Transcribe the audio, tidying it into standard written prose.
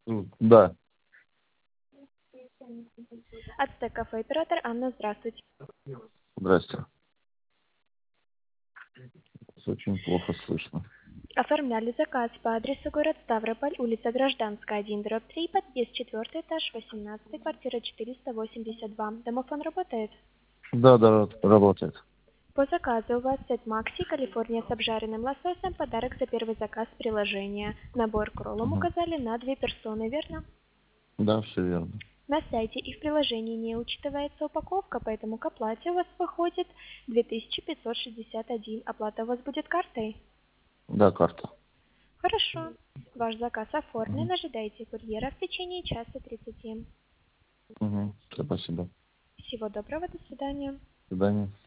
Да. Ацтек кафе, оператор Анна, здравствуйте. Здрасте. Очень плохо слышно. Оформляли заказ по адресу город Ставрополь, улица Гражданская, 1/3, подъезд 4, этаж 18, квартира 482. Домофон работает? Да, работает. По заказу у вас сет Макси, Калифорния с обжаренным лососем, подарок за первый заказ приложения. Набор к роллам Угу. указали на 2 персоны, верно? Да, все верно. На сайте и в приложении не учитывается упаковка, поэтому к оплате у вас выходит 2561. Оплата у вас будет картой? Да, карта. Хорошо. Ваш заказ оформлен. Угу. Ожидайте курьера в течение часа 30. Угу. Спасибо. Всего доброго. До свидания. До свидания.